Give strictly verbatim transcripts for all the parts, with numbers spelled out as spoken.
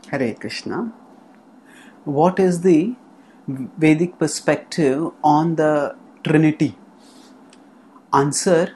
Hare Krishna. What is the Vedic perspective on the Trinity? Answer: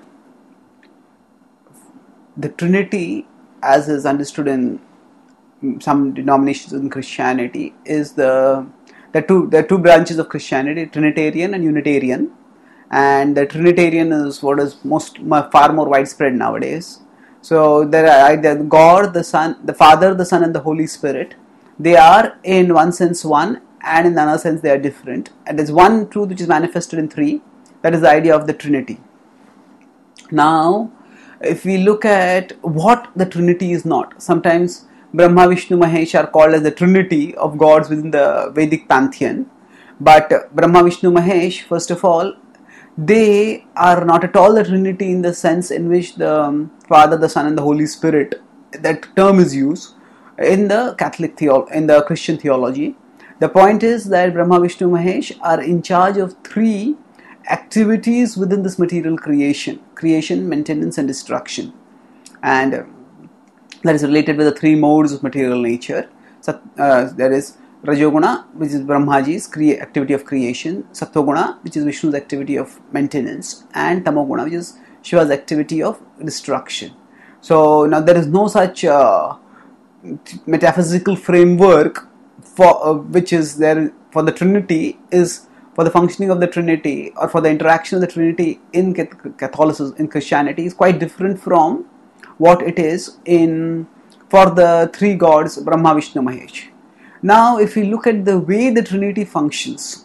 the Trinity, as is understood in some denominations in Christianity, is the the two the two branches of Christianity: Trinitarian and Unitarian. And the Trinitarian is what is most far more widespread nowadays. So there are either God, the Son, the Father, the Son, and the Holy Spirit. They are in one sense one, and in another sense they are different. And there's one truth which is manifested in three. That is the idea of the Trinity. Now, if we look at what the Trinity is not, sometimes Brahma, Vishnu, Mahesh are called as the Trinity of gods within the Vedic pantheon. But Brahma, Vishnu, Mahesh, first of all, they are not at all the Trinity in the sense in which the Father, the Son, and the Holy Spirit, that term is used in the Catholic theology, in the Christian theology. The point is that Brahma, Vishnu, Mahesh are in charge of three activities within this material creation: creation, maintenance, and destruction. And uh, that is related with the three modes of material nature. So, uh, there is Rajoguna, which is Brahmaji's crea- activity of creation; Sattva-guna, which is Vishnu's activity of maintenance; and Tamoguna, which is Shiva's activity of destruction. So now there is no such uh, metaphysical framework for uh, which is there for the Trinity, is for the functioning of the Trinity or for the interaction of the Trinity in Catholicism, in Christianity, is quite different from what it is in for the three gods Brahma, Vishnu, Mahesh. Now, if we look at the way the Trinity functions,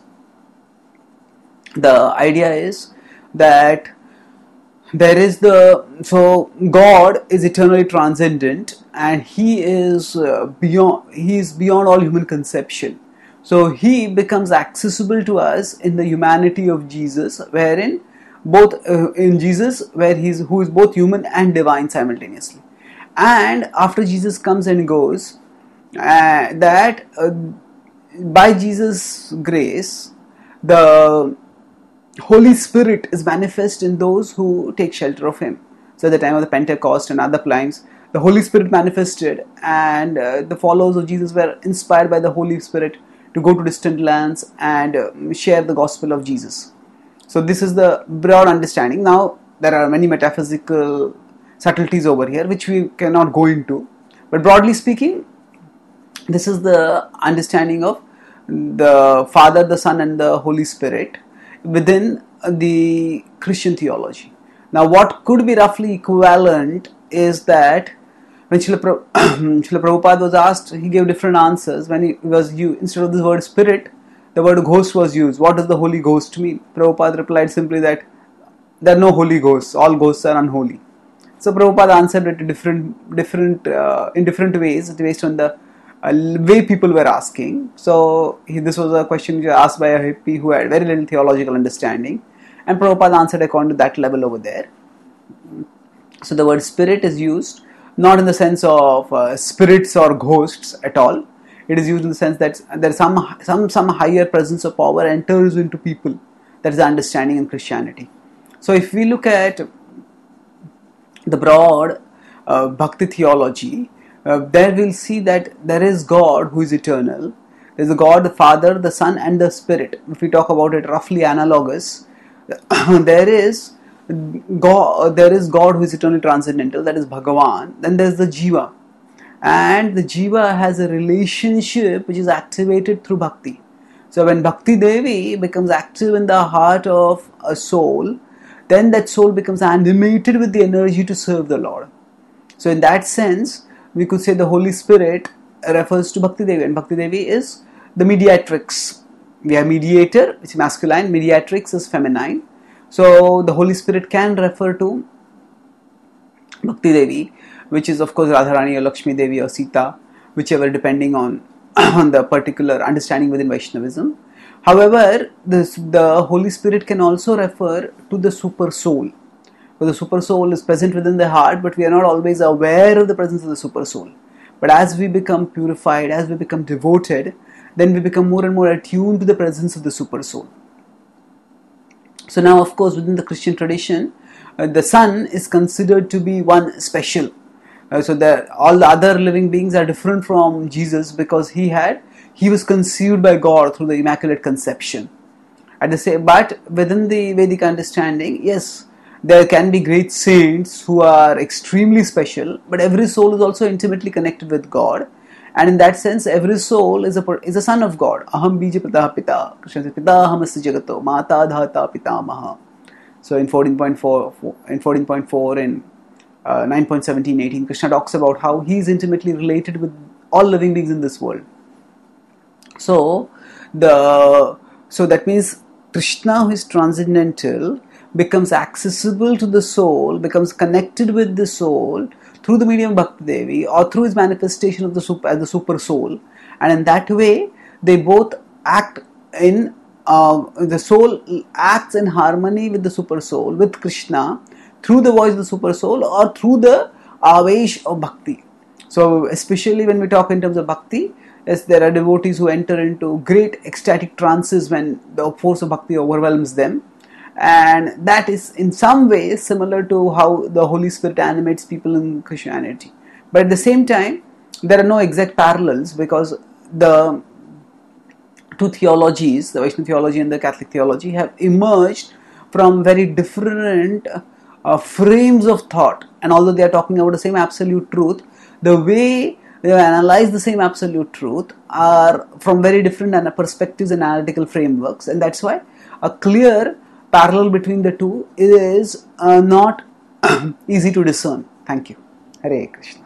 the idea is that there is the so God is eternally transcendent, and He is uh, beyond He is beyond all human conception. So He becomes accessible to us in the humanity of Jesus, wherein both uh, in Jesus, where He's who is both human and divine simultaneously. And after Jesus comes and goes, uh, that uh, by Jesus' grace, the Holy Spirit is manifest in those who take shelter of Him. So at the time of the Pentecost and other times, the Holy Spirit manifested, and uh, the followers of Jesus were inspired by the Holy Spirit to go to distant lands and uh, share the gospel of Jesus. So this is the broad understanding. Now, there are many metaphysical subtleties over here which we cannot go into. But broadly speaking, this is the understanding of the Father, the Son, and the Holy Spirit within the Christian theology. Now, what could be roughly equivalent is that when Srila Prabhupada was asked, he gave different answers. When he was used, instead of the word spirit, the word ghost was used. What does the Holy Ghost mean? Prabhupada replied simply that there are no holy ghosts. All ghosts are unholy. So Prabhupada answered it different, different, uh, in different ways based on the uh, way people were asking. So he, this was a question asked by a hippie who had very little theological understanding, and Prabhupada answered according to that level over there. So the word spirit is used not in the sense of uh, spirits or ghosts at all. It is used in the sense that there is some, some, some higher presence of power enters into people. That is the understanding in Christianity. So if we look at the broad uh, Bhakti theology, uh, there we'll see that there is God who is eternal. There is the God, the Father, the Son, and the Spirit. If we talk about it roughly analogous, there is God, there is God who is eternally transcendental, that is Bhagavan. Then there is the Jiva. And the Jiva has a relationship which is activated through Bhakti. So when Bhakti Devi becomes active in the heart of a soul, then that soul becomes animated with the energy to serve the Lord. So in that sense, we could say the Holy Spirit refers to Bhakti Devi, and Bhakti Devi is the mediatrix. We have mediator, which is masculine, mediatrix is feminine. So the Holy Spirit can refer to Bhakti Devi, which is of course Radharani or Lakshmi Devi or Sita, whichever, depending on, on the particular understanding within Vaishnavism. However, this, the Holy Spirit can also refer to the super soul. So the super soul is present within the heart, but we are not always aware of the presence of the super soul. But as we become purified, as we become devoted, then we become more and more attuned to the presence of the super soul. So now, of course, within the Christian tradition, uh, the Son is considered to be one special. Uh, so that all the other living beings are different from Jesus because he had he was conceived by God through the Immaculate Conception. At the same, but within the Vedic understanding, yes, there can be great saints who are extremely special, but every soul is also intimately connected with God, and in that sense, every soul is a is a son of God. Aham bija pata pita. Krishna says, Pita hamasya jagato mata dhata pitamaha. So in fourteen point four, in fourteen point four, in uh, nine point seventeen, eighteen, Krishna talks about how he is intimately related with all living beings in this world. So the so that means Krishna, who is transcendental, becomes accessible to the soul, becomes connected with the soul through the medium of Bhakti Devi or through his manifestation of the super, as the super soul, and in that way they both act in uh, the soul acts in harmony with the super soul, with Krishna, through the voice of the super soul or through the avesh of bhakti. So especially when we talk in terms of bhakti, yes, there are devotees who enter into great ecstatic trances when the force of bhakti overwhelms them, and that is in some ways similar to how the Holy Spirit animates people in Christianity. But at the same time, there are no exact parallels because the two theologies, the Vaishnava theology and the Catholic theology, have emerged from very different uh, frames of thought. And although they are talking about the same absolute truth, the way they analyze the same absolute truth are from very different perspectives and analytical frameworks, and that's why a clear parallel between the two is uh, not easy to discern. Thank you. Hare Krishna.